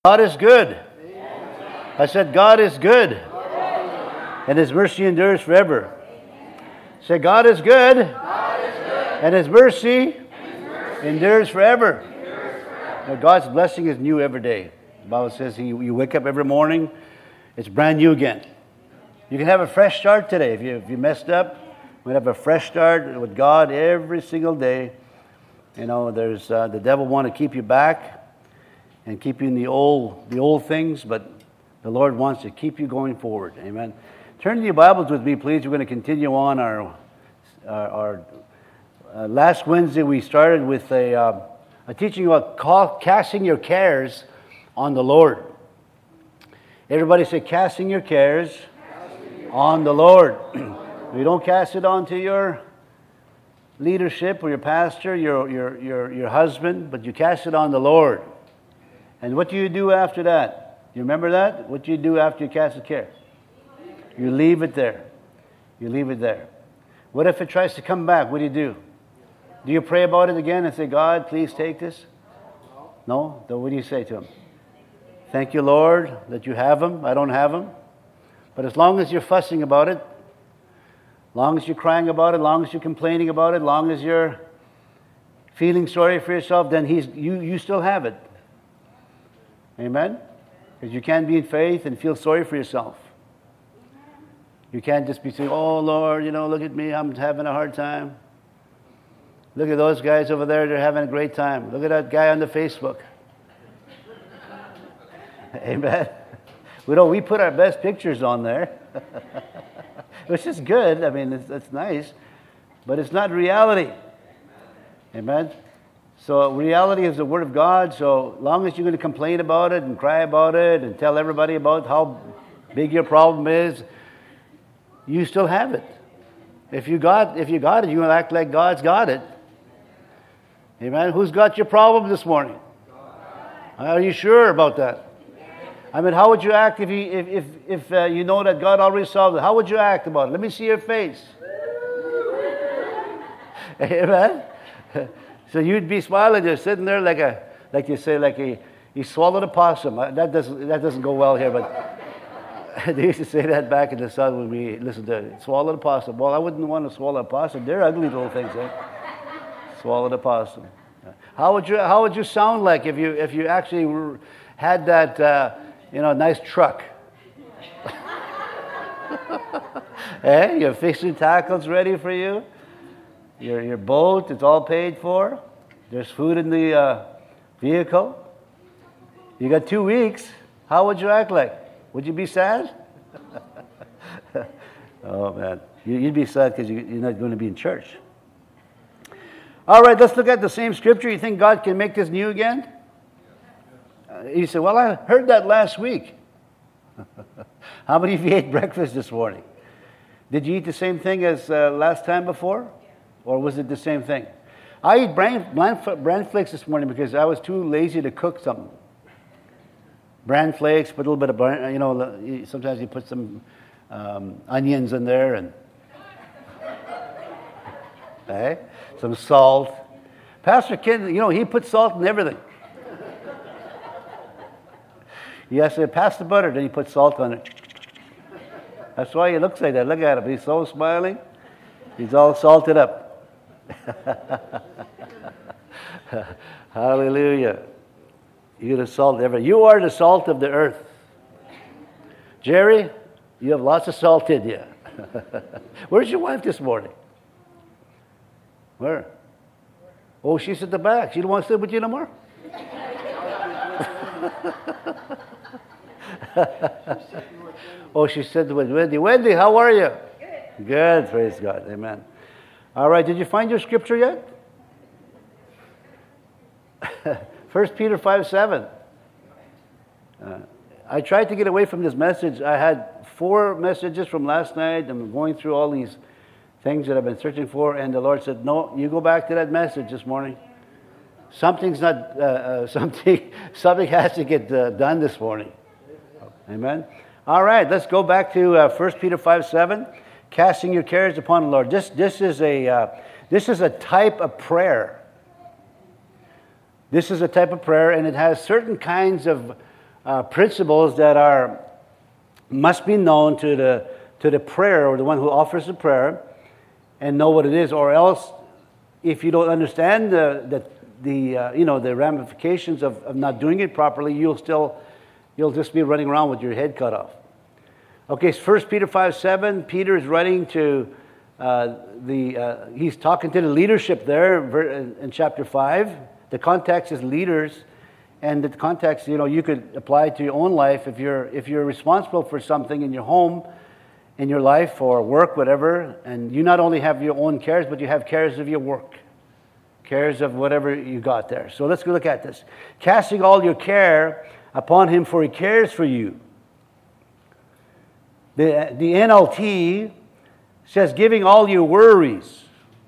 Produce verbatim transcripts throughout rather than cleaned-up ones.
God is good. I said, God is good. And His mercy endures forever. Say, God is good. And His mercy endures forever. Now, God's blessing is new every day. The Bible says he, you wake up every morning, it's brand new again. You can have a fresh start today. If you, if you messed up, we can have a fresh start with God every single day. You know, there's uh, the devil want to keep you back and keep you in the old, the old things, but the Lord wants to keep you going forward. Amen. Turn to your Bibles with me, please. We're going to continue on our our. our uh, last Wednesday we started with a, uh, a teaching about call, casting your cares on the Lord. Everybody say, casting your cares on the Lord. You don't cast it onto your leadership or your pastor, your your your your husband, but you cast it on the Lord. And what do you do after that? You remember that? What do you do after you cast the care? You leave it there. You leave it there. What if it tries to come back? What do you do? Do you pray about it again and say, God, please take this? No? Then what do you say to Him? Thank you, Lord, that you have Him. I don't have Him. But as long as you're fussing about it, as long as you're crying about it, as long as you're complaining about it, as long as you're feeling sorry for yourself, then he's you, you still have it. Amen? Because you can't be in faith and feel sorry for yourself. You can't just be saying, oh, Lord, you know, look at me, I'm having a hard time. Look at those guys over there, they're having a great time. Look at that guy on the Facebook. Amen? We know we put our best pictures on there, which is good. I mean, it's, it's nice, but it's not reality. Amen? So reality is the Word of God. So long as you're going to complain about it and cry about it and tell everybody about how big your problem is, you still have it. If you got if you got it, you're going to act like God's got it. Amen? Who's got your problem this morning? Are you sure about that? I mean, how would you act if you if if, if uh, you know that God already solved it? How would you act about it? Let me see your face. Amen? So you'd be smiling, you're sitting there like a, like you say, like a, he swallowed a possum. That doesn't, that doesn't go well here, but they used to say that back in the South when we listened to it. Swallowed a possum. Well, I wouldn't want to swallow a possum. They're ugly little things, eh? Swallowed a possum. How would you, how would you sound like if you, if you actually had that, uh, you know, nice truck? Eh? Your fishing tackles ready for you? Your your boat, it's all paid for. There's food in the uh, vehicle. You got two weeks. How would you act like? Would you be sad? Oh, man. You'd be sad because you're not going to be in church. All right, let's look at the same scripture. You think God can make this new again? Uh, you say, well, I heard that last week. How many of you ate breakfast this morning? Did you eat the same thing as uh, last time before? Or was it the same thing? I ate bran, bran, bran flakes this morning because I was too lazy to cook something. Bran flakes, put a little bit of, bran, you know, sometimes you put some um, onions in there and okay, some salt. Pastor Ken, you know, he puts salt in everything. He has to pass the butter, then he puts salt on it. That's why he looks like that. Look at him. He's so smiling. He's all salted up. Hallelujah. You're the salt ever. You are the salt of the earth. Jerry, you have lots of salt in you. Where's your wife this morning? Where? Oh, she's at the back. She don't want to sit with you no more? Oh, she said with Wendy. Wendy, how are you? Good. Good, praise God. Amen. All right, did you find your scripture yet? First Peter five seven. Uh, I tried to get away from this message. I had four messages from last night. I'm going through all these things that I've been searching for, and the Lord said, no, you go back to that message this morning. Something's not, uh, uh, something, something has to get uh, done this morning. Amen? All right, let's go back to uh, First Peter five seven. Casting your cares upon the Lord. This this is a uh, this is a type of prayer. This is a type of prayer, and it has certain kinds of uh, principles that are must be known to the to the prayer or the one who offers the prayer, and know what it is. Or else, if you don't understand the the, the uh, you know the ramifications of, of not doing it properly, you'll still you'll just be running around with your head cut off. Okay, First Peter five seven. Peter is writing to uh, the uh, he's talking to the leadership there in, in chapter five. The context is leaders. And the context, you know, you could apply to your own life. If you're if you're responsible for something in your home, in your life, or work, whatever, and you not only have your own cares, but you have cares of your work, cares of whatever you got there. So let's go look at this. Casting all your care upon Him, for He cares for you. The the N L T says, giving all your worries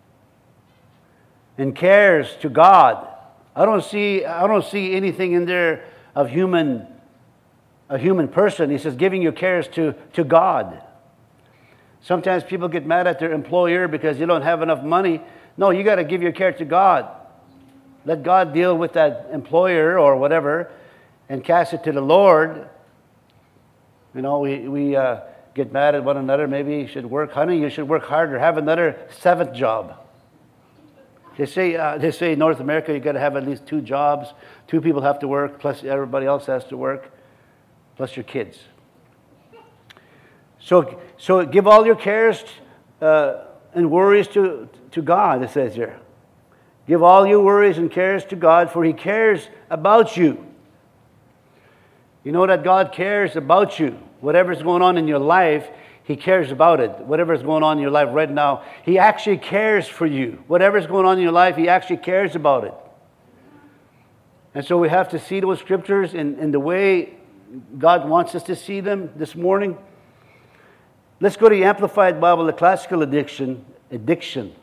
and cares to God. I don't see I don't see anything in there of human a human person. He says giving your cares to, to God. Sometimes people get mad at their employer because you don't have enough money. No, you got to give your care to God. Let God deal with that employer or whatever and cast it to the Lord. You know, we, we uh, get mad at one another. Maybe you should work. Honey, you should work harder. Have another seventh job. They say, uh, they say in North America, you've got to have at least two jobs. Two people have to work, plus everybody else has to work, plus your kids. So, so give all your cares uh, and worries to, to God, it says here. Give all your worries and cares to God, for He cares about you. You know that God cares about you. Whatever's going on in your life, He cares about it. Whatever's going on in your life right now, He actually cares for you. Whatever's going on in your life, He actually cares about it. And so we have to see those scriptures in, in the way God wants us to see them this morning. Let's go to the Amplified Bible, the classical addiction. Addiction.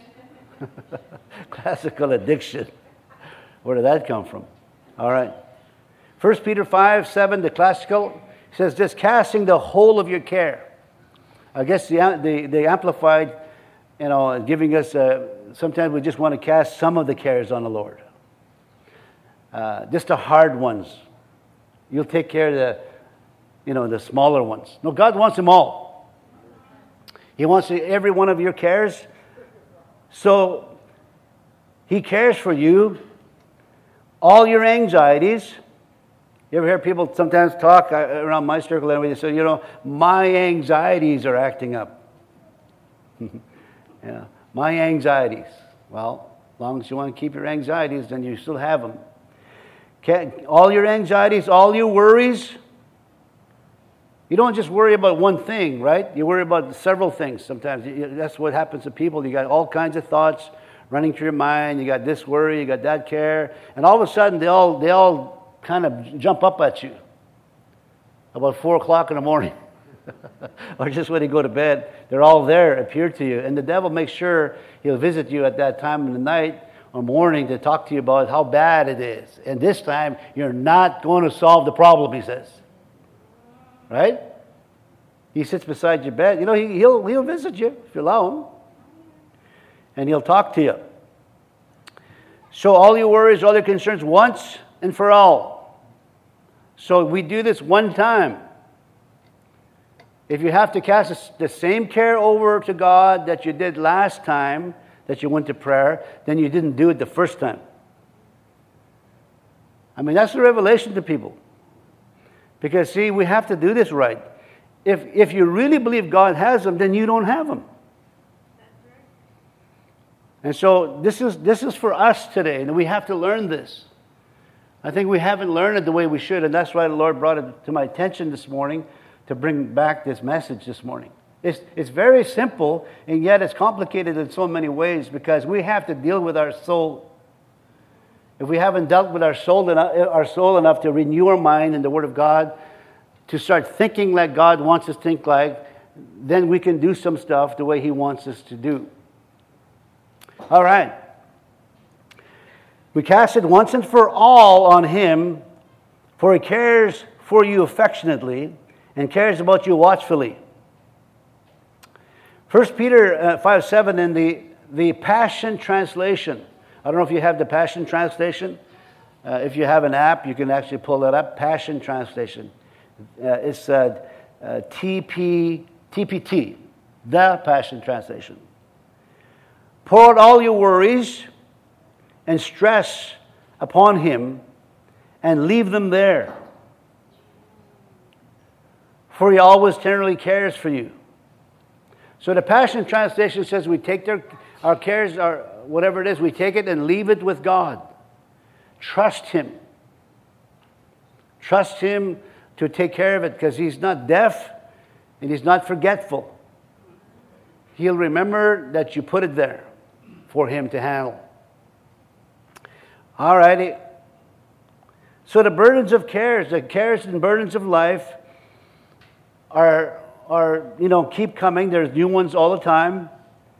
Classical addiction. Where did that come from? All right. First Peter five seven, the classical, says this, casting the whole of your care. I guess the, the, the Amplified, you know, giving us, uh, sometimes we just want to cast some of the cares on the Lord. Uh, just the hard ones. You'll take care of the, you know, the smaller ones. No, God wants them all. He wants every one of your cares. So, He cares for you. All your anxieties. You ever hear people sometimes talk around my circle and they say, you know, my anxieties are acting up. Yeah, my anxieties. Well, as long as you want to keep your anxieties, then you still have them. Okay, all your anxieties, all your worries. You don't just worry about one thing, right? You worry about several things sometimes. That's what happens to people. You got all kinds of thoughts running through your mind. You got this worry, you got that care. And all of a sudden, they all they all... kind of jump up at you about four o'clock in the morning or just when you go to bed. They're all there, appear to you. And the devil makes sure he'll visit you at that time in the night or morning to talk to you about how bad it is. And this time, you're not going to solve the problem, he says. Right? He sits beside your bed. You know, he, he'll, he'll visit you if you allow him. And he'll talk to you. So all your worries, all your concerns once and for all. So we do this one time. If you have to cast the same care over to God that you did last time that you went to prayer, then you didn't do it the first time. I mean, that's the revelation to people. Because, see, we have to do this right. If, if you really believe God has them, then you don't have them. And so this is, this is for us today, and we have to learn this. I think we haven't learned it the way we should, and that's why the Lord brought it to my attention this morning to bring back this message this morning. It's, it's very simple, and yet it's complicated in so many ways because we have to deal with our soul. If we haven't dealt with our soul enough, our soul enough to renew our mind in the Word of God, to start thinking like God wants us to think like, then we can do some stuff the way He wants us to do. All right. We cast it once and for all on Him, for He cares for you affectionately and cares about you watchfully. First Peter five seven in the, the Passion Translation. I don't know if you have the Passion Translation. Uh, if you have an app, you can actually pull that up. Passion Translation. Uh, it's uh, uh, T P, T P T, the Passion Translation. Pour out all your worries and stress upon Him and leave them there. For He always tenderly cares for you. So the Passion Translation says we take their, our cares, our, whatever it is, we take it and leave it with God. Trust Him. Trust Him to take care of it, because He's not deaf and He's not forgetful. He'll remember that you put it there for Him to handle. All righty. So the burdens of cares, the cares and burdens of life are, are, you know, keep coming. There's new ones all the time.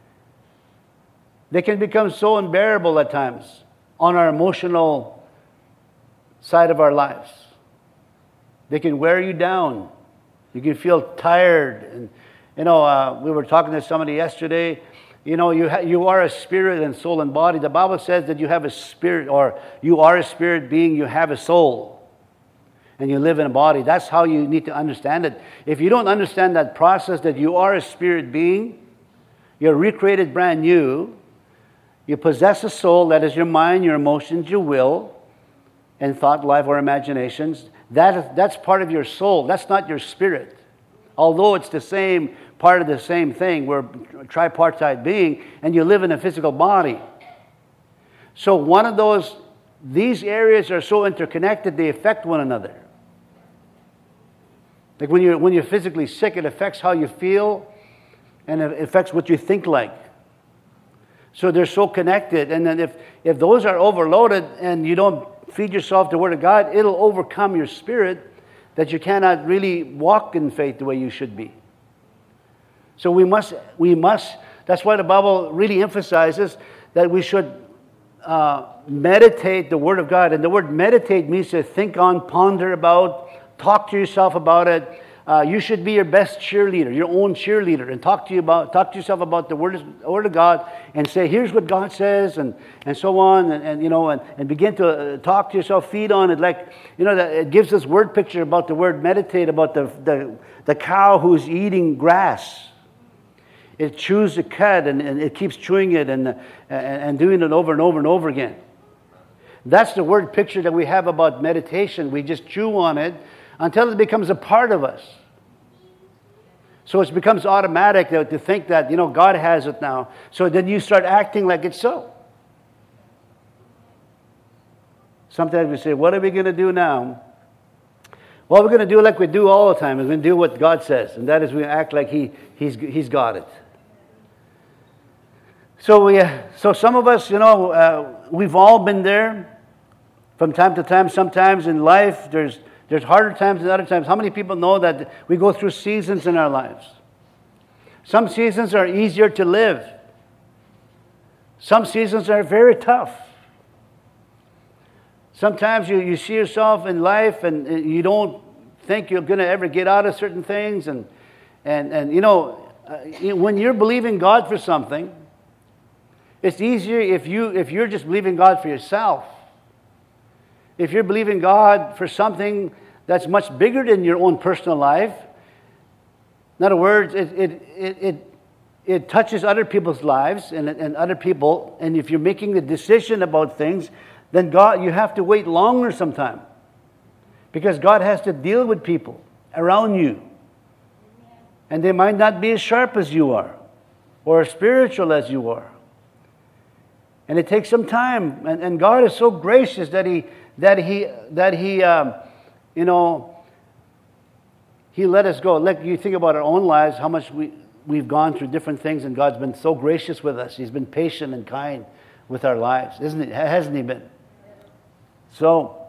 They can become so unbearable at times on our emotional side of our lives. They can wear you down. You can feel tired. And, you know, uh, we were talking to somebody yesterday. You know, you, ha- you are a spirit and soul and body. The Bible says that you have a spirit, or you are a spirit being, you have a soul. And you live in a body. That's how you need to understand it. If you don't understand that process, that you are a spirit being, you're recreated brand new, you possess a soul, that is your mind, your emotions, your will, and thought, life, or imaginations. That is, that's part of your soul. That's not your spirit. Although it's the same part of the same thing. We're a tripartite being, and you live in a physical body. So one of those, these areas are so interconnected, they affect one another. Like when you're, when you're physically sick, it affects how you feel, and it affects what you think like. So they're so connected. And then if, if those are overloaded and you don't feed yourself the Word of God, it'll overcome your spirit that you cannot really walk in faith the way you should be. So we must, we must, that's why the Bible really emphasizes that we should uh, meditate the Word of God. And the word meditate means to think on, ponder about, talk to yourself about it. Uh, you should be your best cheerleader, your own cheerleader, and talk to you about, talk to yourself about the Word of, Word of God, and say, here's what God says, and, and so on, and, and you know, and, and begin to uh, talk to yourself, feed on it, like, you know, that it gives this word picture about the word meditate, about the the, the cow who's eating grass. It chews the cud, and, and it keeps chewing it, and, and and doing it over and over and over again. That's the word picture that we have about meditation. We just chew on it until it becomes a part of us. So it becomes automatic to think that, you know, God has it now. So then you start acting like it's so. Sometimes we say, what are we going to do now? Well, we're going to do like we do all the time. We're going to do what God says. And that is we act like he, he's, he's got it. So we, uh, so some of us, you know, uh, we've all been there from time to time. Sometimes in life, there's There's harder times than other times. How many people know that we go through seasons in our lives? Some seasons are easier to live. Some seasons are very tough. Sometimes you, you see yourself in life and you don't think you're going to ever get out of certain things. And, and, and you know, uh, when you're believing God for something, it's easier if, you, if you're just believing God for yourself. If you're believing God for something that's much bigger than your own personal life, in other words, it it it it, it touches other people's lives and, and other people, and if you're making a decision about things, then God, you have to wait longer sometime. Because God has to deal with people around you. And they might not be as sharp as you are, or as spiritual as you are. And it takes some time, and, and God is so gracious that He that he that he um, you know he let us go. Like you think about our own lives, how much we we've gone through different things, and God's been so gracious with us. He's been patient and kind with our lives, isn't it? Hasn't He been? So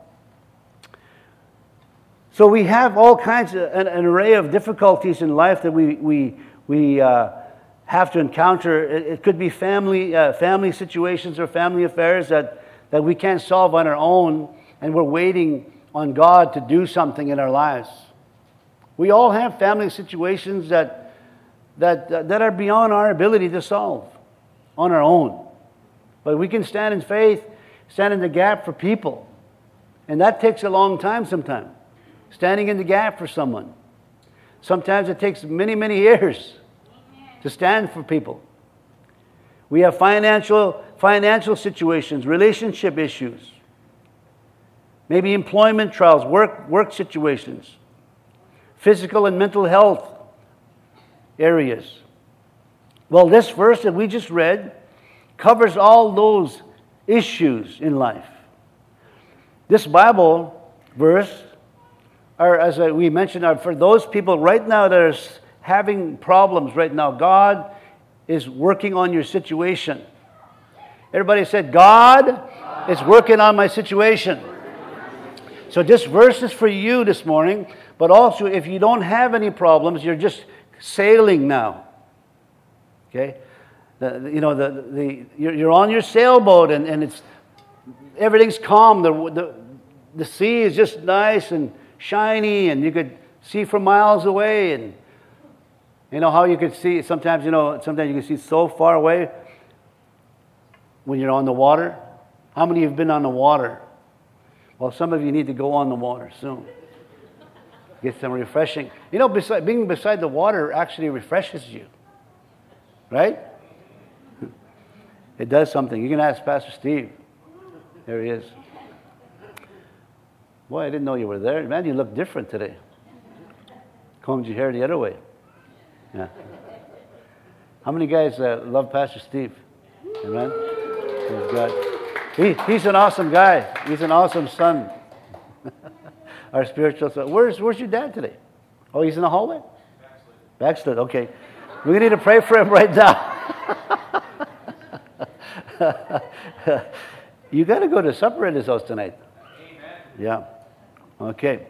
so we have all kinds of an, an array of difficulties in life that we we we uh, have to encounter. It, it could be family uh, family situations or family affairs that that we can't solve on our own. And we're waiting on God to do something in our lives. We all have family situations that, that, that are beyond our ability to solve on our own. But we can stand in faith, stand in the gap for people And that takes a long time sometimes. Standing in the gap for someone. Sometimes it takes many, many years to stand for people. We have financial financial situations, relationship issues, maybe employment trials, work work situations, physical and mental health areas. Well, this verse that we just read covers all those issues in life. This Bible verse, or as we mentioned, are for those people right now that are having problems right now. God is working on your situation. Everybody said, God, God is working on my situation. So this verse is for you this morning, but also if you don't have any problems, you're just sailing now. Okay? The, you know, the, the, you're, you're on your sailboat and, and it's everything's calm. The, the, the sea is just nice and shiny and you could see from miles away. And you know how you could see, sometimes, you know, sometimes you can see so far away when you're on the water. How many of you have been on the water? Well, some of you need to go on the water soon. Get some refreshing. You know, beside, being beside the water actually refreshes you. Right? It does something. You can ask Pastor Steve. There he is. Boy, I didn't know you were there. Man, you look different today. Combed your hair the other way. Yeah. How many guys uh, love Pastor Steve? Amen? Praise God. He, he's an awesome guy. He's an awesome son. Our spiritual son. Where's, where's your dad today? Oh, he's in the hallway? Backslid. Backslid, okay. We need to pray for him right now. You got to go to supper at his house tonight. Amen. Yeah. Okay.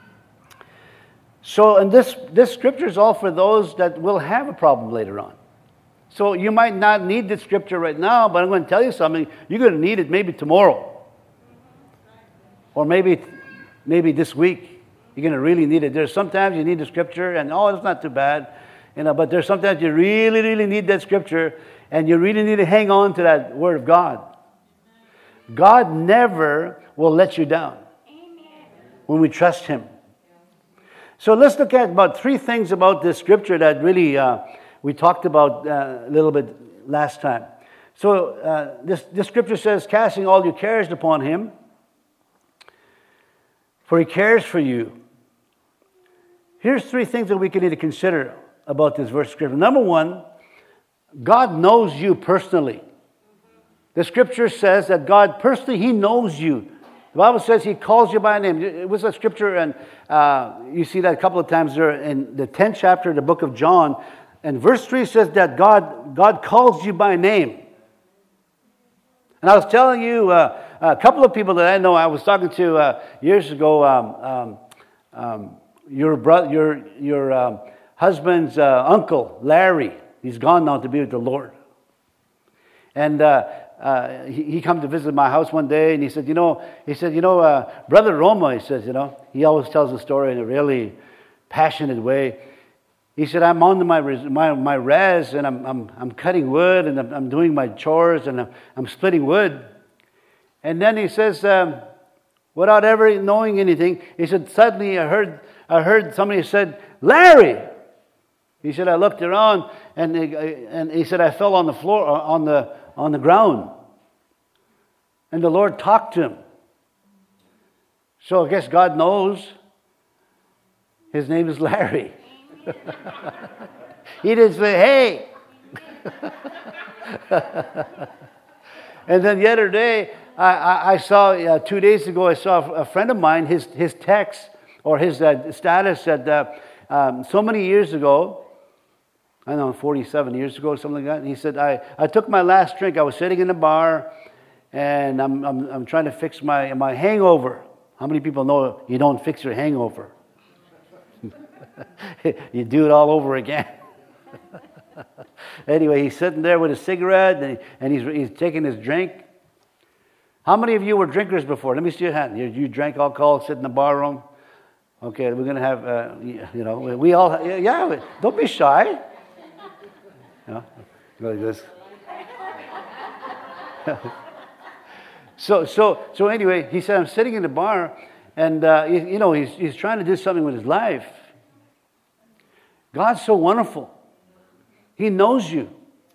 So, and this, this scripture is all for those that will have a problem later on. So you might not need this scripture right now, but I'm going to tell you something. You're going to need it maybe tomorrow. Or maybe maybe this week. You're going to really need it. There's sometimes you need the scripture and, oh, it's not too bad. You know, but there's sometimes you really, really need that scripture and you really need to hang on to that word of God. God never will let you down when we trust Him. So let's look at about three things about this scripture that really uh, we talked about uh, a little bit last time. So uh, this, this scripture says, casting all your cares upon Him, for He cares for you. Here's three things that we can need to consider about this verse of scripture. Number one, God knows you personally. The scripture says that God personally, He knows you. The Bible says He calls you by name. It was a scripture, and uh, you see that a couple of times there in the tenth chapter of the book of John. And verse three says that God, God calls you by name. And I was telling you, uh, a couple of people that I know, I was talking to uh, years ago, um, um, um, your brother, your, your um, husband's uh, uncle, Larry. He's gone now to be with the Lord. And uh, uh, he, he come to visit my house one day, and he said, you know, he said, you know, uh, Brother Roma, he says, you know, he always tells the story in a really passionate way. He said, I'm on my my my res, and I'm I'm I'm cutting wood, and I'm, I'm doing my chores, and I'm, I'm splitting wood. And then he says, um, without ever knowing anything, he said, suddenly I heard I heard somebody said, Larry. He said, I looked around, and he, and he said, I fell on the floor, on the on the ground. And the Lord talked to him. So I guess God knows his name is Larry. He didn't say, hey. And then the other day, I, I, I saw, uh, two days ago, I saw a friend of mine, his, his text or his uh, status that uh, um, so many years ago, I don't know, forty-seven years ago, something like that. And he said, I, I took my last drink. I was sitting in a bar, and I'm, I'm, I'm trying to fix my, my hangover. How many people know you don't fix your hangover? You do it all over again. Anyway, he's sitting there with a cigarette, and, he, and he's, he's taking his drink. How many of you were drinkers before? Let me see your hand. You, you drank alcohol, sit in the bar room. Okay, we're going to have, uh, you know, we all, yeah, don't be shy. You know, like this. So, so, so anyway, he said, I'm sitting in the bar, and, uh, you, you know, he's, he's trying to do something with his life. God's so wonderful. He knows you.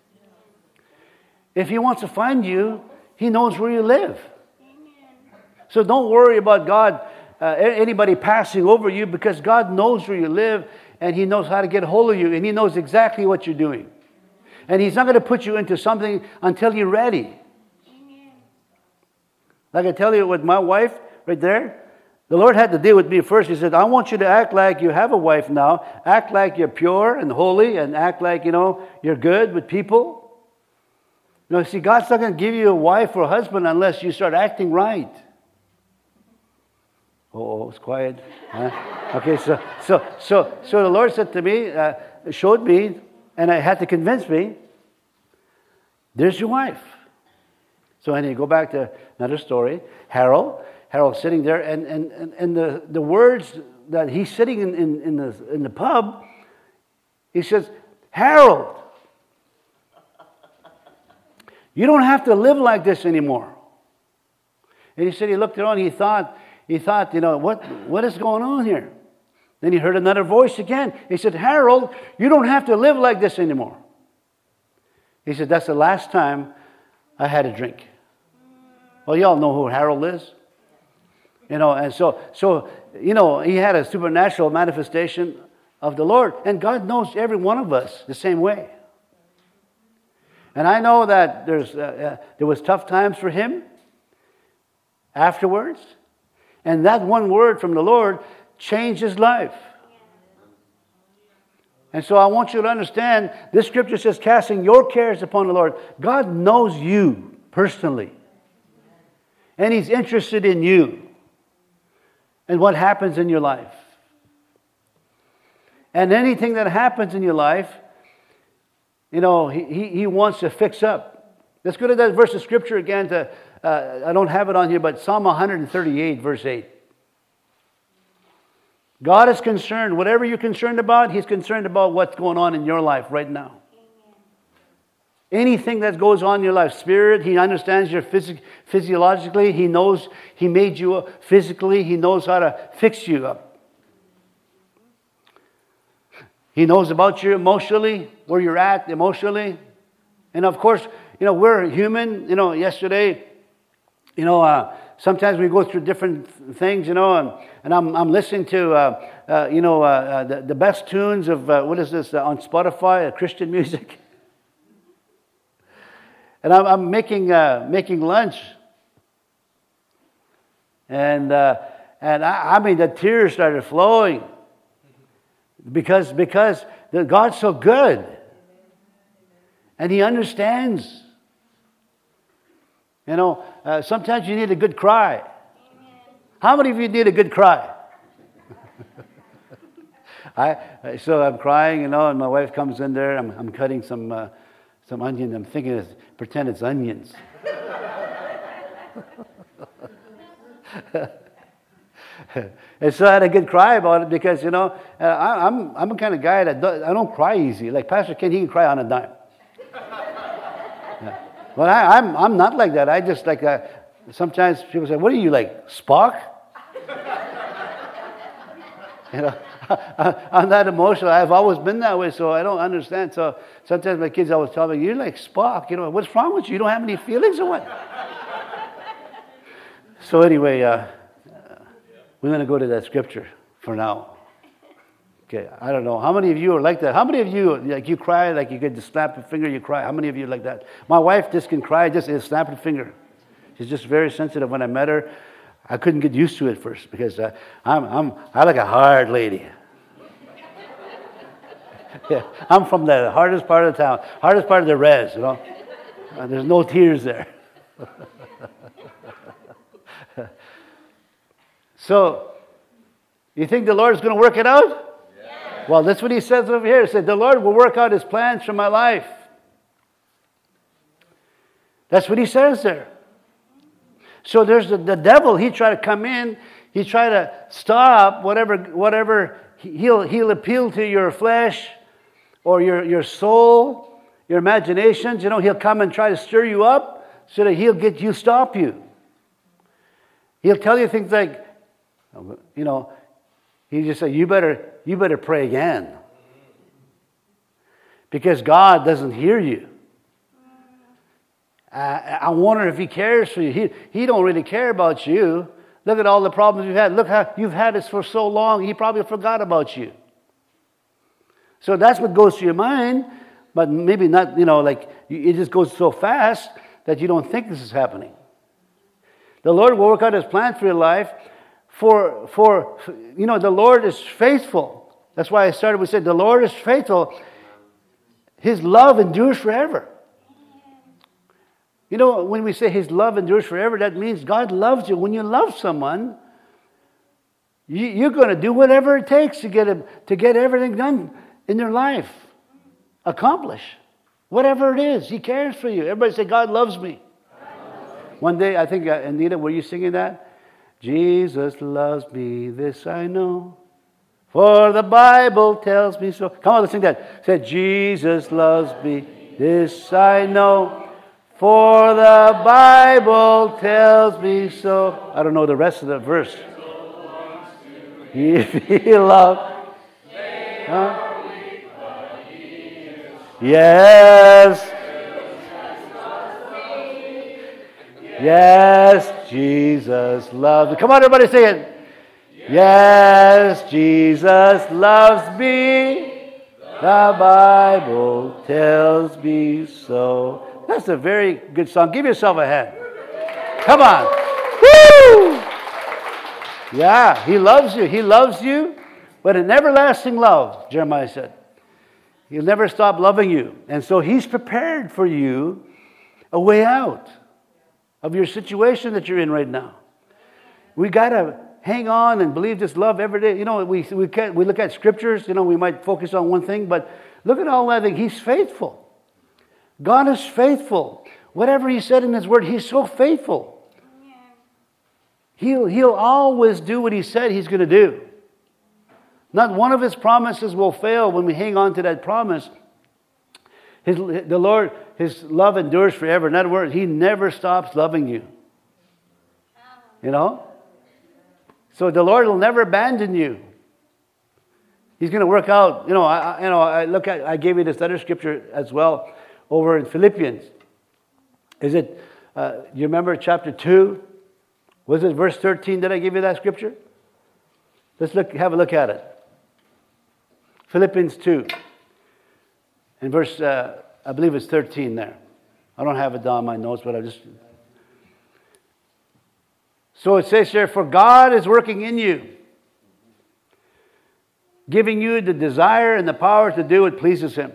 If he wants to find you, he knows where you live. So don't worry about God, uh, anybody passing over you, because God knows where you live, and he knows how to get a hold of you, and he knows exactly what you're doing. And he's not going to put you into something until you're ready. Like I tell you with my wife right there, the Lord had to deal with me first. He said, I want you to act like you have a wife now. Act like you're pure and holy, and act like, you know, you're good with people. You know, see, God's not going to give you a wife or a husband unless you start acting right. Oh, it's quiet. Huh? Okay, so so so so the Lord said to me, uh, showed me, and I had to convince me, there's your wife. So and you go back to another story. Harold, Harold's sitting there, and, and, and, and the, the words that he's sitting in, in, in, the, in the pub, he says, Harold, you don't have to live like this anymore. And he said he looked around, he thought, he thought, you know, what, what is going on here? Then he heard another voice again. He said, Harold, you don't have to live like this anymore. He said, that's the last time I had a drink. Well, y'all know who Harold is. You know, and so, so, you know, he had a supernatural manifestation of the Lord. And God knows every one of us the same way. And I know that there's uh, uh, there was tough times for him afterwards. And that one word from the Lord changed his life. And so I want you to understand, this scripture says, casting your cares upon the Lord. God knows you personally. And he's interested in you and what happens in your life. And anything that happens in your life, you know, he, he, he wants to fix up. Let's go to that verse of scripture again. To uh, I don't have it on here, but Psalm one thirty-eight, verse eight. God is concerned. Whatever you're concerned about, he's concerned about what's going on in your life right now. Anything that goes on in your life, spirit, he understands your phys- physiologically. He knows he made you physically. He knows how to fix you up. He knows about you emotionally, where you're at emotionally. And of course, you know, we're human. You know, yesterday, you know, uh, sometimes we go through different things, you know, and, and I'm I'm listening to, uh, uh, you know, uh, uh, the, the best tunes of, uh, what is this, uh, on Spotify, uh, Christian music. And I'm, I'm making uh, making lunch. And uh, and I, I mean, the tears started flowing. Because, because the, God's so good. And he understands. You know, uh, sometimes you need a good cry. How many of you need a good cry? I so I'm crying, you know, and my wife comes in there. I'm I'm cutting some uh, some onion. I'm thinking, it's, pretend it's onions. And so I had a good cry about it because, you know, uh, I, I'm I'm a kind of guy that do, I don't cry easy. Like Pastor Ken, he can cry on a dime. Yeah. Well, I, I'm I'm not like that. I just like uh, sometimes people say, "What are you like, Spock?" You know, I'm not emotional. I've always been that way, so I don't understand. So sometimes my kids always tell me, "You're like Spock." You know, what's wrong with you? You don't have any feelings or what? So anyway. Uh, We're going to go to that scripture for now. Okay, I don't know. How many of you are like that? How many of you, like you cry, like you get to snap a finger, you cry? How many of you are like that? My wife just can cry, just a snap a finger. She's just very sensitive. When I met her, I couldn't get used to it first because uh, I'm, I'm, I like a hard lady. Yeah, I'm from the hardest part of the town, hardest part of the res, you know. Uh, there's no tears there. So, you think the Lord's going to work it out? Yes. Well, that's what he says over here. He said, the Lord will work out his plans for my life. That's what he says there. So there's the, the devil. He tried to come in. He tried to stop whatever, whatever he'll, he'll appeal to your flesh or your, your soul, your imaginations. You know, he'll come and try to stir you up so that he'll get you, stop you. He'll tell you things like, you know, he just say, you better, you better pray again. Because God doesn't hear you. I, I wonder if He cares for you. He, he don't really care about you. Look at all the problems you've had. Look how you've had this for so long. He probably forgot about you. So that's what goes through your mind. But maybe not, you know, like it just goes so fast that you don't think this is happening. The Lord will work out His plan for your life. For, for you know, the Lord is faithful. That's why I started with saying, the Lord is faithful. His love endures forever. You know, when we say His love endures forever, that means God loves you. When you love someone, you, you're going to do whatever it takes to get, a, to get everything done in their life. Accomplish. Whatever it is, He cares for you. Everybody say, God loves me. One day, I think, uh, Anita, were you singing that? Jesus loves me, this I know, for the Bible tells me so. Come on, let's sing that. Say, Jesus loves me, this I know, for the Bible tells me so. I don't know the rest of the verse. If He loves, huh? Yes. Yes, Jesus loves me. Come on, everybody, say it. Yes, Jesus loves me. The Bible tells me so. That's a very good song. Give yourself a hand. Come on. Woo! Yeah, He loves you. He loves you, but an everlasting love, Jeremiah said. He'll never stop loving you. And so He's prepared for you a way out of your situation that you're in right now. We got to hang on and believe this love every day. You know, we we, can, we look at scriptures, you know, we might focus on one thing, but look at all that thing. He's faithful. God is faithful. Whatever He said in His Word, He's so faithful. He'll, he'll always do what He said He's going to do. Not one of His promises will fail when we hang on to that promise. His, the Lord, His love endures forever. In other words, He never stops loving you. You know? So the Lord will never abandon you. He's going to work out. You know, I, you know, I look at. I gave you this other scripture as well over in Philippians. Is it? Uh, you remember chapter two? Was it verse thirteen? Did I give you that scripture? Let's look. Have a look at it. Philippians two. In verse, uh, I believe it's thirteen there. I don't have it down in my notes, but I just... So it says here, for God is working in you, giving you the desire and the power to do what pleases Him.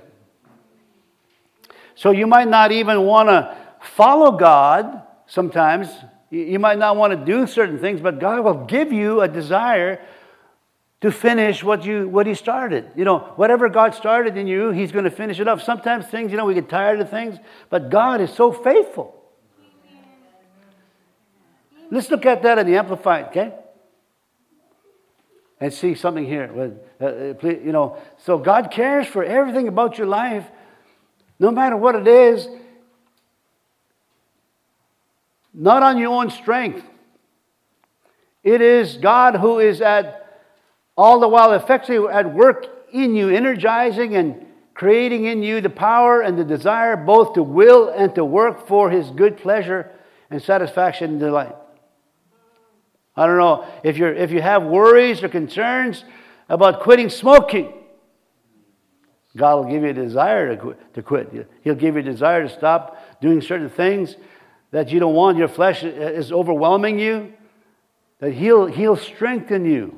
So you might not even want to follow God sometimes. You might not want to do certain things, but God will give you a desire to finish what you what He started. You know, whatever God started in you, He's going to finish it up. Sometimes things, you know, we get tired of things, but God is so faithful. Let's look at that in the Amplified, okay? And see something here. Uh, you know, so God cares for everything about your life, no matter what it is. Not on your own strength. It is God who is at all the while effectively at work in you, energizing and creating in you the power and the desire both to will and to work for His good pleasure and satisfaction and delight. I don't know if you're if you have worries or concerns about quitting smoking. God will give you a desire to quit, to quit. He'll give you a desire to stop doing certain things that you don't want. Your flesh is overwhelming you. That He'll He'll strengthen you.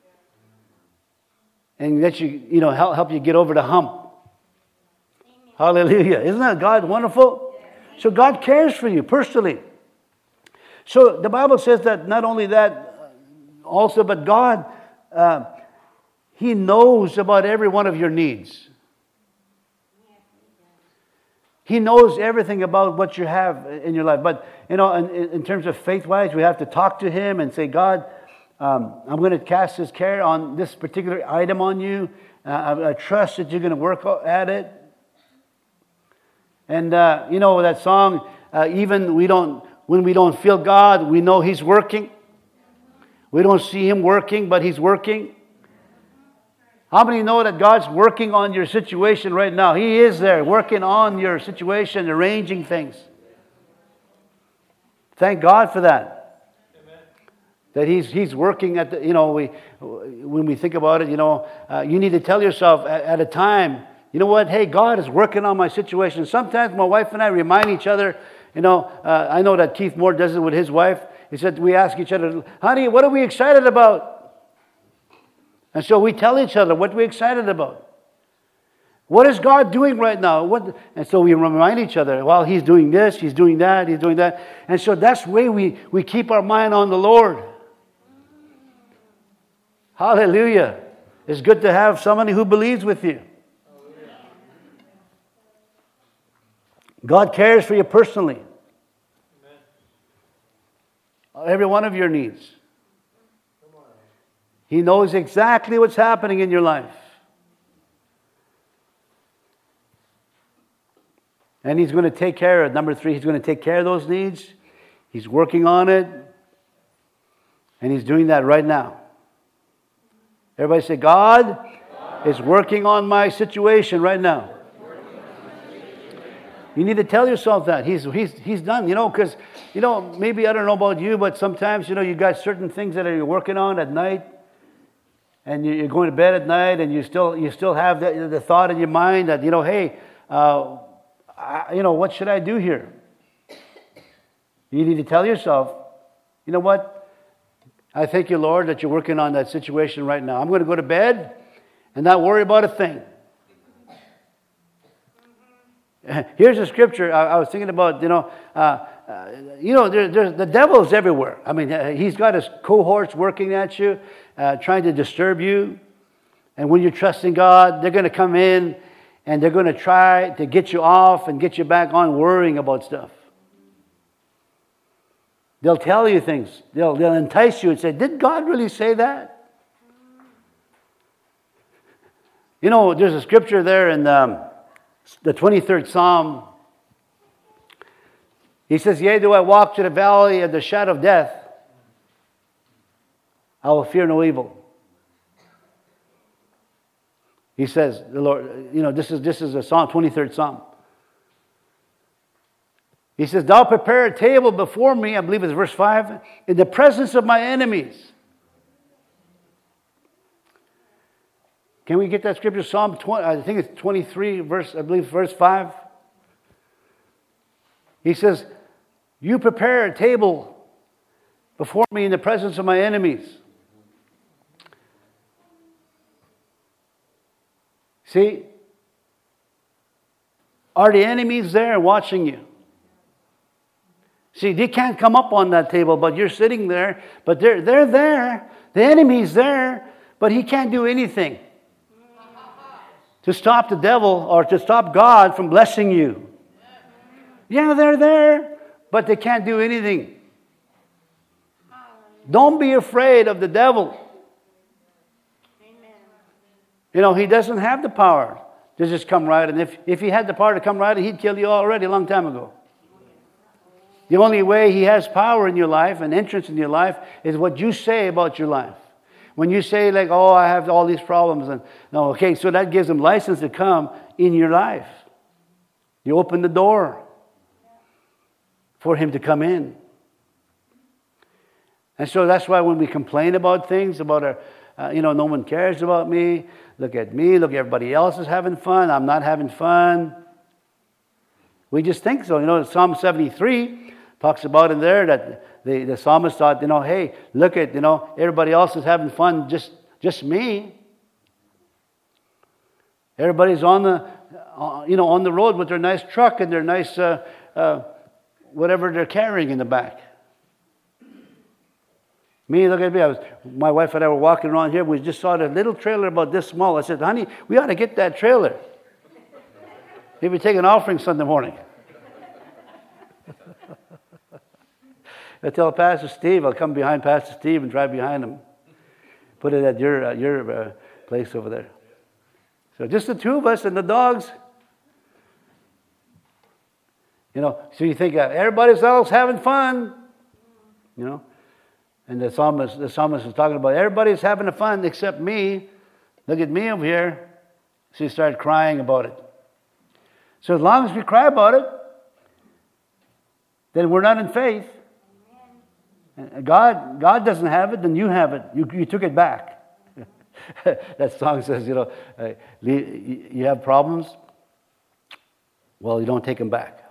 And let you, you know, help, help you get over the hump. Amen. Hallelujah. Isn't that God wonderful? So God cares for you personally. So the Bible says that not only that, also, but God, uh, He knows about every one of your needs. He knows everything about what you have in your life. But, you know, in, in terms of faith-wise, we have to talk to Him and say, God, Um, I'm going to cast this care on this particular item on you. Uh, I, I trust that you're going to work at it. And uh, you know that song, uh, even we don't when we don't feel God, we know He's working. We don't see Him working, but He's working. How many know that God's working on your situation right now? He is there, working on your situation, arranging things. Thank God for that. Amen. That He's He's working at the, you know, we when we think about it, you know, uh, you need to tell yourself at, at a time, you know what, hey, God is working on my situation. Sometimes my wife and I remind each other, you know, uh, I know that Keith Moore does it with his wife. He said, we ask each other, honey, what are we excited about? And so we tell each other what we're excited about. What is God doing right now? What? And so we remind each other, well, He's doing this, He's doing that, He's doing that. And so that's the way we, we keep our mind on the Lord. Hallelujah. It's good to have somebody who believes with you. God cares for you personally. Every one of your needs. He knows exactly what's happening in your life. And He's going to take care of it. Number three, He's going to take care of those needs. He's working on it. And He's doing that right now. Everybody say, God, God is working on my situation right now. You need to tell yourself that. He's, he's, he's done, you know, because, you know, maybe I don't know about you, but sometimes, you know, you got certain things that you're working on at night. And you're going to bed at night, and you still you still have the, the thought in your mind that, you know, hey, uh, I, you know, what should I do here? You need to tell yourself, you know what? I thank you, Lord, that you're working on that situation right now. I'm going to go to bed and not worry about a thing. Here's a scripture I, I was thinking about, you know, uh, uh, you know, there, there's, the devil's everywhere. I mean, uh, he's got his cohorts working at you, uh, trying to disturb you. And when you're trusting God, they're going to come in and they're going to try to get you off and get you back on worrying about stuff. They'll tell you things. They'll, they'll entice you and say, did God really say that? You know, there's a scripture there in um, the twenty-third Psalm. He says, yea, though I walk through the valley of the shadow of death, I will fear no evil. He says, the Lord, you know, this is this is a Psalm, twenty-third Psalm. He says, thou prepare a table before me, I believe it's verse five, in the presence of my enemies. Can we get that scripture? Psalm twenty, I think it's twenty-three, verse, I believe verse five. He says, you prepare a table before me in the presence of my enemies. See, are the enemies there watching you? See, they can't come up on that table, but you're sitting there, but they're, they're there. The enemy's there, but he can't do anything to stop the devil or to stop God from blessing you. Yeah, they're there, but they can't do anything. Don't be afraid of the devil. You know, he doesn't have the power to just come right. And if, if he had the power to come right, he'd kill you already a long time ago. The only way he has power in your life and entrance in your life is what you say about your life. When you say like, oh, I have all these problems. and No, okay, so that gives him license to come in your life. You open the door for him to come in. And so that's why when we complain about things, about our, uh, you know, no one cares about me. Look at me. Look, everybody else is having fun. I'm not having fun. We just think so. You know, Psalm seventy-three talks about in there that the, the psalmist thought, you know, hey, look at, you know, everybody else is having fun, just, just me. Everybody's on the, uh, you know, on the road with their nice truck and their nice, uh, uh, whatever they're carrying in the back. Me, look at me. I was, my wife and I were walking around here. We just saw a little trailer about this small. I said, honey, we ought to get that trailer. Maybe take an offering Sunday morning. I tell Pastor Steve, I'll come behind Pastor Steve and drive behind him. Put it at your uh, your uh, place over there. So just the two of us and the dogs. You know, so you think uh, everybody else having fun. You know. And the psalmist, the psalmist was talking about, everybody's having fun except me. Look at me over here. So he started crying about it. So as long as we cry about it, then we're not in faith. And God, God doesn't have it, then you have it. You, you took it back. That song says, you know, uh, you have problems. Well, you don't take them back.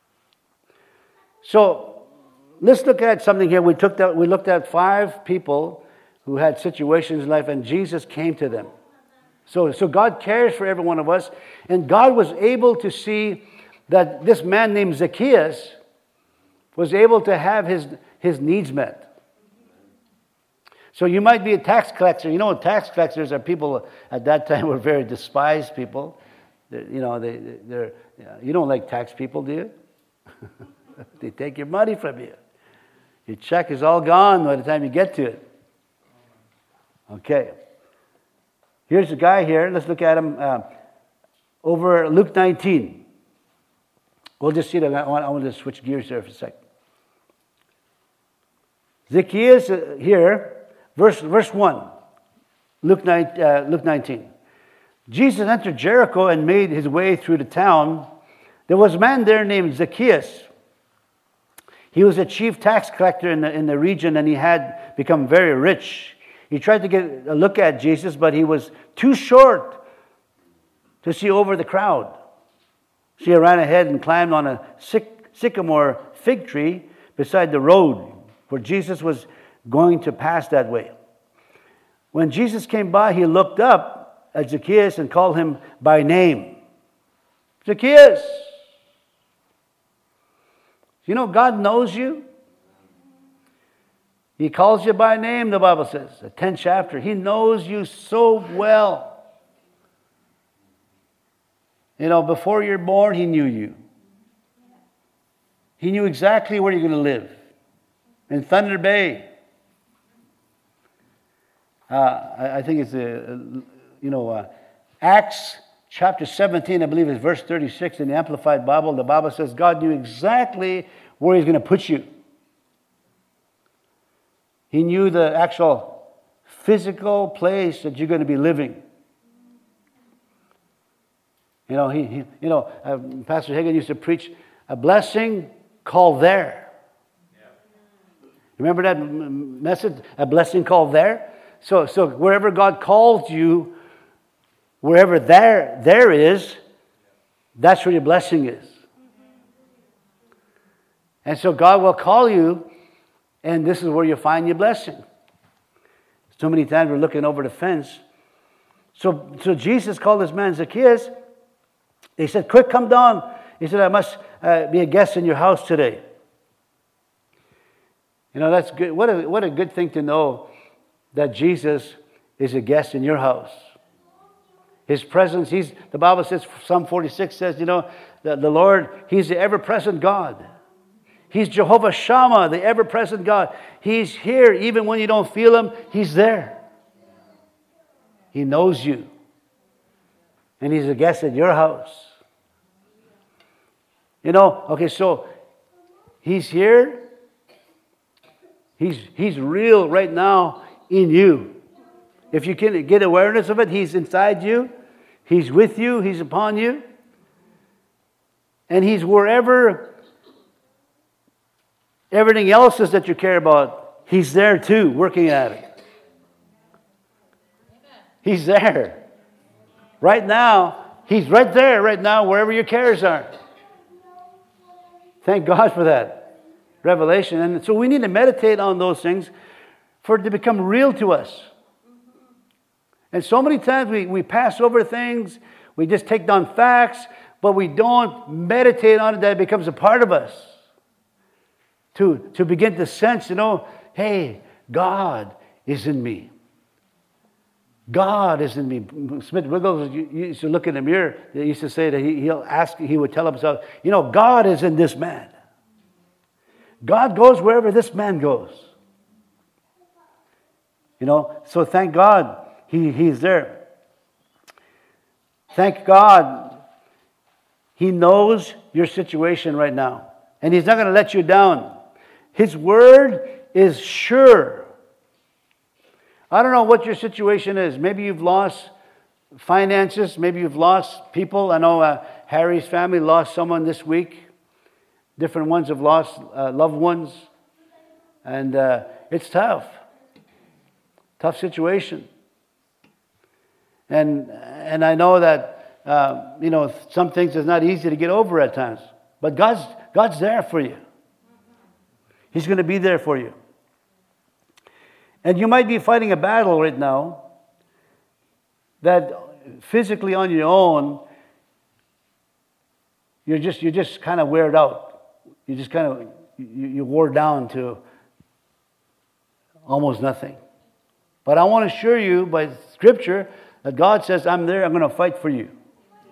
So let's look at something here. We took that. We looked at five people who had situations in life, and Jesus came to them. So, so God cares for every one of us, and God was able to see that this man named Zacchaeus was able to have his, his needs met. So you might be a tax collector. You know, tax collectors are people at that time were very despised people. They're, you know, they, they're, you don't like tax people, do you? They take your money from you. Your check is all gone by the time you get to it. Okay. Here's a guy here. Let's look at him uh, over Luke nineteen. We'll just see that. I want, I want to switch gears there for a second. Zacchaeus uh, here, verse verse one, Luke nine, uh, Luke nineteen. Jesus entered Jericho and made his way through the town. There was a man there named Zacchaeus. He was a chief tax collector in the, in the region, and he had become very rich. He tried to get a look at Jesus, but he was too short to see over the crowd. So he ran ahead and climbed on a sycamore fig tree beside the road where Jesus was going to pass that way. When Jesus came by, he looked up at Zacchaeus and called him by name. Zacchaeus! You know, God knows you. He calls you by name, the Bible says. The tenth chapter. He knows you so well. You know, before you're born, He knew you. He knew exactly where you're going to live. In Thunder Bay. Uh, I, I think it's, a, you know, uh, Acts chapter seventeen, I believe it's verse thirty-six in the Amplified Bible. The Bible says God knew exactly where He's going to put you. He knew the actual physical place that you're going to be living. You know, he, he you know, uh, Pastor Hagen used to preach a blessing called there. Yeah. Remember that m- message? A blessing called there. So, so wherever God calls you, wherever there there is, that's where your blessing is. And so God will call you. And this is where you find your blessing. So many times we're looking over the fence. So, so Jesus called this man Zacchaeus. He said, quick, come down. He said, I must uh, be a guest in your house today. You know, that's good. What a, what a good thing to know that Jesus is a guest in your house. His presence, he's, the Bible says, Psalm forty-six says, you know, that the Lord, He's the ever-present God. He's Jehovah Shammah, the ever-present God. He's here even when you don't feel Him. He's there. He knows you. And He's a guest at your house. You know, okay, so He's here. He's, he's real right now in you. If you can get awareness of it, He's inside you. He's with you. He's upon you. And He's wherever everything else is that you care about, He's there too, working at it. He's there. Right now, He's right there right now, wherever your cares are. Thank God for that revelation. And so we need to meditate on those things for it to become real to us. And so many times we, we pass over things, we just take down facts, but we don't meditate on it that it becomes a part of us. To, to begin to sense, you know, hey, God is in me. God is in me. Smith Wiggles used to look in the mirror. He used to say that he, he'll ask, he would tell himself, you know, God is in this man. God goes wherever this man goes. You know, so thank God he, He's there. Thank God He knows your situation right now. And He's not going to let you down. His word is sure. I don't know what your situation is. Maybe you've lost finances. Maybe you've lost people. I know uh, Harry's family lost someone this week. Different ones have lost uh, loved ones. And uh, it's tough. Tough situation. And and I know that, uh, you know, some things is not easy to get over at times. But God's, God's there for you. He's going to be there for you. And you might be fighting a battle right now that physically on your own, you're just you're just kind of weared out. You just kind of, you, you wore down to almost nothing. But I want to assure you by Scripture that God says, I'm there, I'm going to fight for you.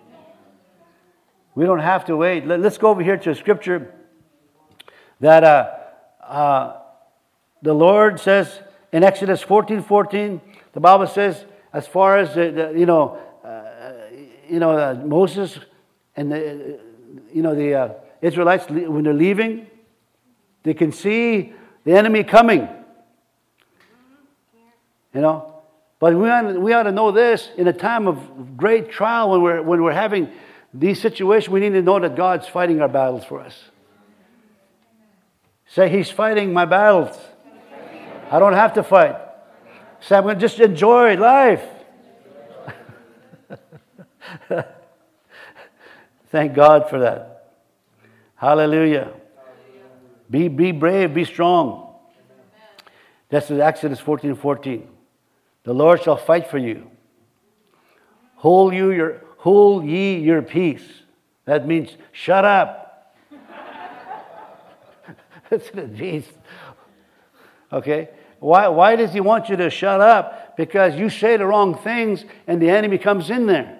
We don't have to wait. Let, let's go over here to a Scripture that uh, uh, the Lord says in Exodus fourteen fourteen, the Bible says, as far as the, the you know, uh, you know uh, Moses and the, you know the uh, Israelites, when they're leaving, they can see the enemy coming. You know, but we ought, we ought to know this in a time of great trial when we're when we're having these situations. We need to know that God's fighting our battles for us. Say, He's fighting my battles. I don't have to fight. Say, I'm going to just enjoy life. Thank God for that. Hallelujah. Be be brave, be strong. That's in Exodus fourteen fourteen. The Lord shall fight for you. Hold you your hold ye your peace. That means shut up. That's what it means. Okay? Why why does He want you to shut up? Because you say the wrong things and the enemy comes in there.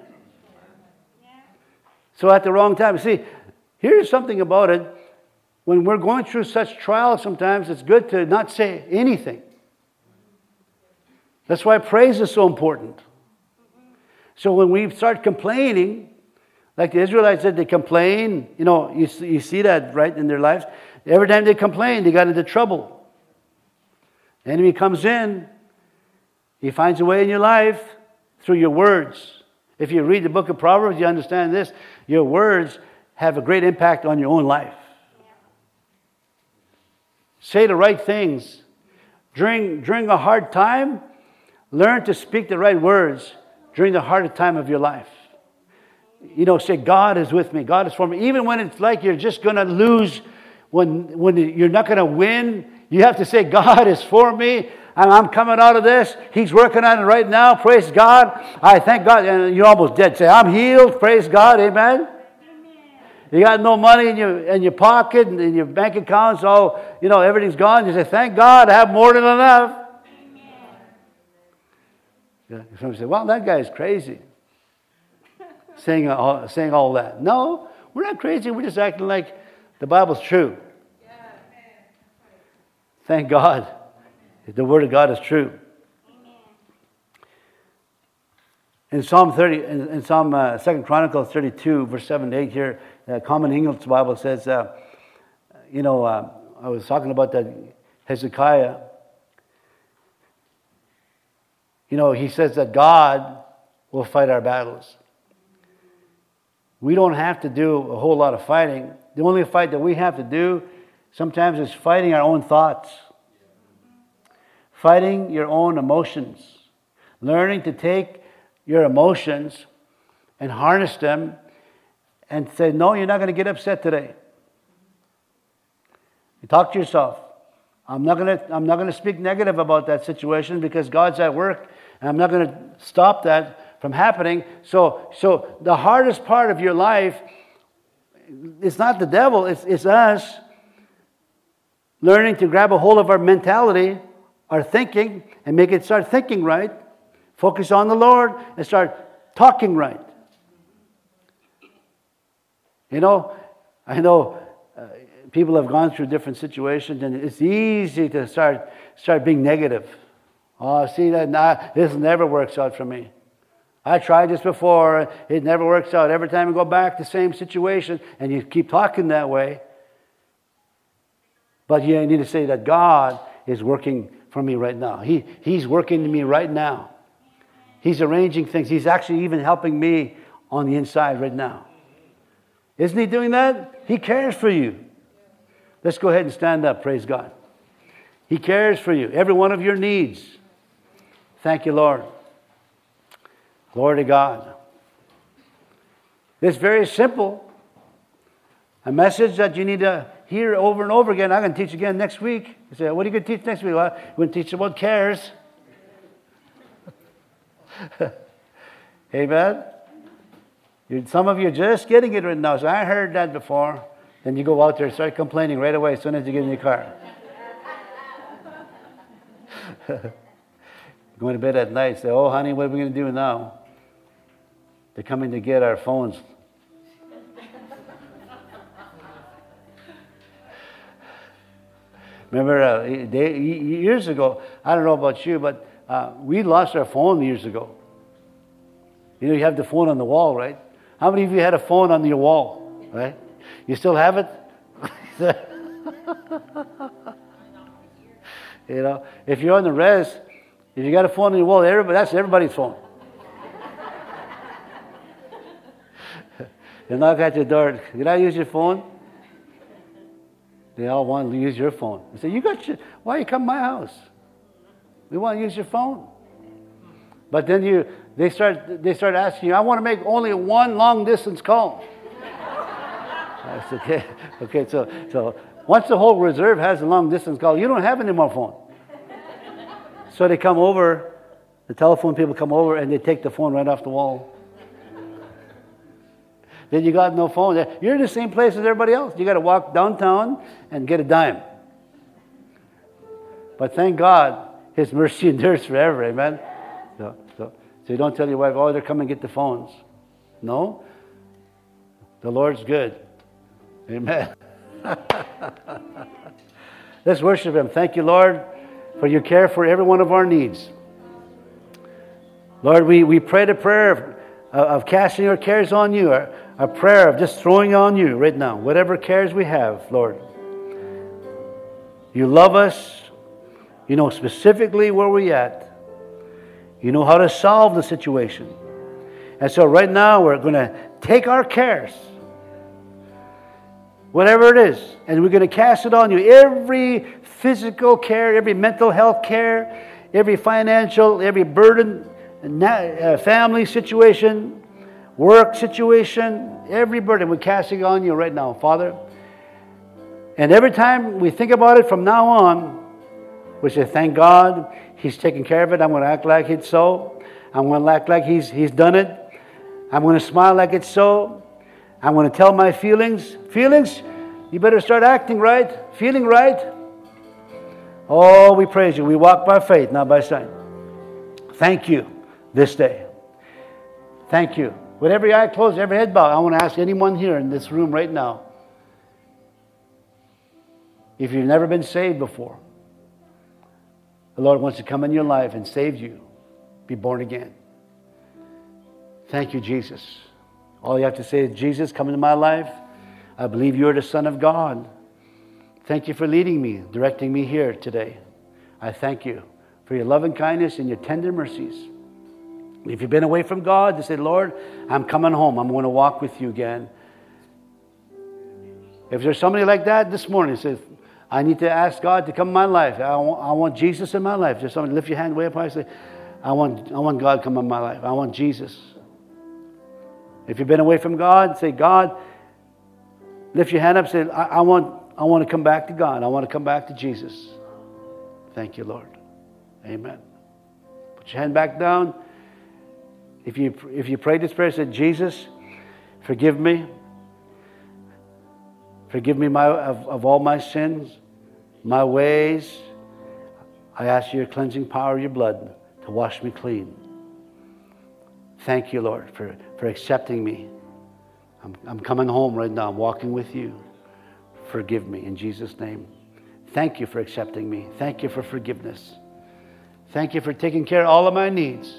So at the wrong time. See, here's something about it. When we're going through such trials sometimes, it's good to not say anything. That's why praise is so important. So when we start complaining, like the Israelites did, they complain. You know, you, you see that, right, in their lives. Every time they complain, they got into trouble. The enemy comes in. He finds a way in your life through your words. If you read the book of Proverbs, you understand this. Your words have a great impact on your own life. Say the right things. During, during a hard time, learn to speak the right words during the hardest time of your life. You know, say, God is with me. God is for me. Even when it's like you're just going to lose, when, when you're not going to win, you have to say, God is for me. I'm, I'm coming out of this. He's working on it right now. Praise God. I thank God. And you're almost dead. Say, I'm healed. Praise God. Amen. You got no money in your in your pocket and in your bank accounts. All, you know, everything's gone. You say, thank God, I have more than enough. Yeah. Somebody say, well, that guy's crazy. saying, all, saying all that. No, we're not crazy. We're just acting like the Bible's true. Thank God. The Word of God is true. In Psalm thirty, in, in Psalm uh, Second Chronicles thirty-two, verse seven to eight here, the Common English Bible says, uh, you know, uh, I was talking about that Hezekiah. You know, he says that God will fight our battles. We don't have to do a whole lot of fighting. The only fight that we have to do sometimes is fighting our own thoughts. Fighting your own emotions. Learning to take your emotions and harness them and say, no, you're not going to get upset today. You talk to yourself. I'm not going to I'm not going to speak negative about that situation because God's at work and I'm not going to stop that from happening. So so the hardest part of your life, it's not the devil, it's it's us learning to grab a hold of our mentality, our thinking, and make it start thinking right. Focus on the Lord and start talking right. You know, I know uh, people have gone through different situations, and it's easy to start start being negative. Oh, see that nah, this never works out for me. I tried this before; it never works out. Every time I go back, the same situation, and you keep talking that way. But you need to say that God is working for me right now. He, he's working in me right now. He's arranging things. He's actually even helping me on the inside right now. Isn't He doing that? He cares for you. Let's go ahead and stand up. Praise God. He cares for you. Every one of your needs. Thank you, Lord. Glory to God. It's very simple. A message that you need to hear over and over again. I'm going to teach again next week. You say, what are you going to teach next week? Well, we're going to teach about cares. Amen. You, some of you are just getting it right now. So I heard that before. Then you go out there and start complaining right away as soon as you get in your car. Going to bed at night, say, oh, honey, what are we going to do now? They're coming to get our phones. Remember, uh, they, years ago, I don't know about you, but uh, we lost our phone years ago. You know, you have the phone on the wall, right? How many of you had a phone on your wall, right? You still have it? You know, if you're on the res, if you got a phone on your wall, everybody, that's everybody's phone. They knock at your door. Did I use your phone? They all want to use your phone. They say, you got your, why you come to my house? We want to use your phone. But then you, they start, they start asking you, I want to make only one long distance call. I said, okay, okay. So, so once the whole reserve has a long distance call, you don't have any more phone. So they come over, the telephone people come over, and they take the phone right off the wall. Then you got no phone. You're in the same place as everybody else. You got to walk downtown and get a dime. But thank God, His mercy endures forever. Amen. So, so, so you don't tell your wife, "Oh, they're coming to get the phones." No, the Lord's good. Amen. Let's worship Him. Thank you, Lord, for your care for every one of our needs. Lord, we, we pray the prayer of, of casting our cares on you, our, a prayer of just throwing on you right now, whatever cares we have, Lord. You love us. You know specifically where we're at. You know how to solve the situation. And so right now we're going to take our cares, whatever it is, and we're going to cast it on you. Every physical care, every mental health care, every financial, every burden, family situation, work situation, every burden we're casting on you right now, Father. And every time we think about it from now on, we say, thank God, He's taking care of it. I'm going to act like it's so. I'm going to act like He's He's done it. I'm going to smile like it's so. I'm going to tell my feelings. Feelings, you better start acting right, feeling right. Oh, we praise you. We walk by faith, not by sight. Thank you this day. Thank you. With every eye closed, every head bowed, I want to ask anyone here in this room right now, if you've never been saved before, the Lord wants to come in your life and save you. Be born again. Thank you, Jesus. All you have to say is, Jesus, come into my life. I believe you are the Son of God. Thank you for leading me, directing me here today. I thank you for your loving kindness and your tender mercies. If you've been away from God, to say, Lord, I'm coming home. I'm going to walk with you again. If there's somebody like that this morning who says, I need to ask God to come in my life. I want, I want Jesus in my life. There's somebody, lift your hand way up high and say, I want, I want God to come in my life. I want Jesus. If you've been away from God, say, God, lift your hand up and say, I, I want I want to come back to God. I want to come back to Jesus. Thank you, Lord. Amen. Put your hand back down. If you if you prayed this prayer, say, Jesus, forgive me. Forgive me my, of, of all my sins, my ways. I ask your cleansing power of your blood to wash me clean. Thank you, Lord, for, for accepting me. I'm, I'm coming home right now. I'm walking with you. Forgive me in Jesus' name. Thank you for accepting me. Thank you for forgiveness. Thank you for taking care of all of my needs.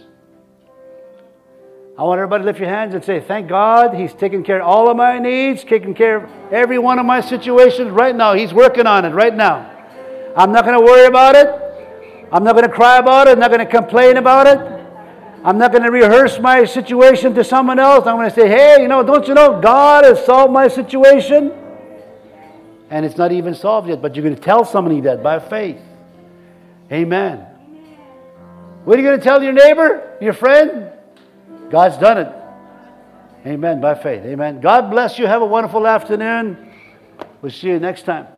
I want everybody to lift your hands and say, thank God, He's taking care of all of my needs, taking care of every one of my situations right now. He's working on it right now. I'm not going to worry about it. I'm not going to cry about it. I'm not going to complain about it. I'm not going to rehearse my situation to someone else. I'm going to say, hey, you know, don't you know God has solved my situation? And it's not even solved yet, but you're going to tell somebody that by faith. Amen. What are you going to tell your neighbor, your friend? God's done it. Amen, by faith. Amen. God bless you. Have a wonderful afternoon. We'll see you next time.